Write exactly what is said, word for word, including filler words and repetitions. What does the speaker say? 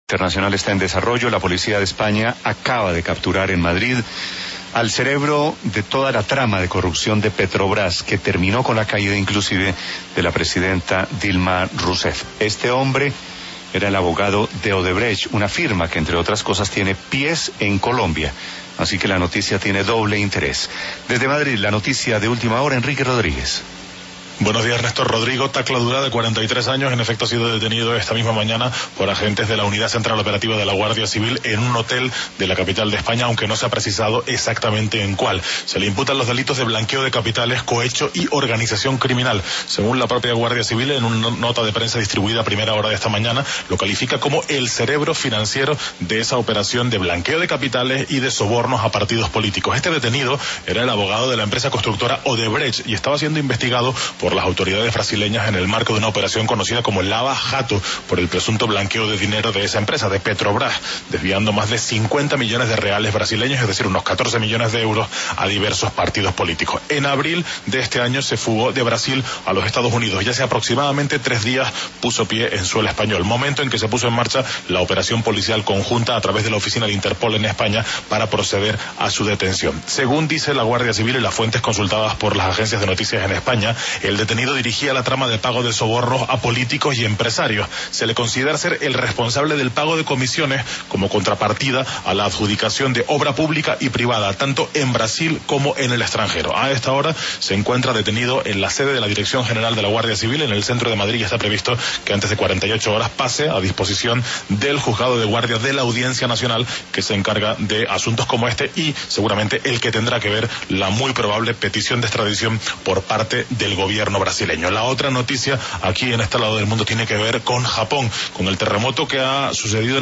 Internacional está en desarrollo. La policía de España acaba de capturar en Madrid al cerebro de toda la trama de corrupción de Petrobras, que terminó con la caída inclusive de la presidenta Dilma Rousseff. Este hombre era el abogado de Odebrecht, una firma que entre otras cosas tiene pies en Colombia. Así que la noticia tiene doble interés. Desde Madrid, la noticia de última hora, Enrique Rodríguez. Buenos días, Néstor. Rodrigo Tacladura, de cuarenta y tres años, en efecto ha sido detenido esta misma mañana por agentes de la Unidad Central Operativa de la Guardia Civil en un hotel de la capital de España, aunque no se ha precisado exactamente en cuál. Se le imputan los delitos de blanqueo de capitales, cohecho y organización criminal. Según la propia Guardia Civil, en una nota de prensa distribuida a primera hora de esta mañana, lo califica como el cerebro financiero de esa operación de blanqueo de capitales y de sobornos a partidos políticos. Este detenido era el abogado de la empresa constructora Odebrecht y estaba siendo investigado por por las autoridades brasileñas en el marco de una operación conocida como Lava Jato, por el presunto blanqueo de dinero de esa empresa, de Petrobras, desviando más de cincuenta millones de reales brasileños, es decir, unos catorce millones de euros, a diversos partidos políticos. En abril de este año se fugó de Brasil a los Estados Unidos y hace aproximadamente tres días puso pie en suelo español, momento en que se puso en marcha la operación policial conjunta a través de la oficina de Interpol en España para proceder a su detención. Según dice la Guardia Civil y las fuentes consultadas por las agencias de noticias en España, el detenido dirigía la trama de pago de sobornos a políticos y empresarios. Se le considera ser el responsable del pago de comisiones como contrapartida a la adjudicación de obra pública y privada, tanto en Brasil como en el extranjero. A esta hora se encuentra detenido en la sede de la Dirección General de la Guardia Civil en el centro de Madrid y está previsto que antes de cuarenta y ocho horas pase a disposición del Juzgado de Guardia de la Audiencia Nacional, que se encarga de asuntos como este y seguramente el que tendrá que ver la muy probable petición de extradición por parte del gobierno brasileño. La otra noticia aquí en este lado del mundo tiene que ver con Japón, con el terremoto que ha sucedido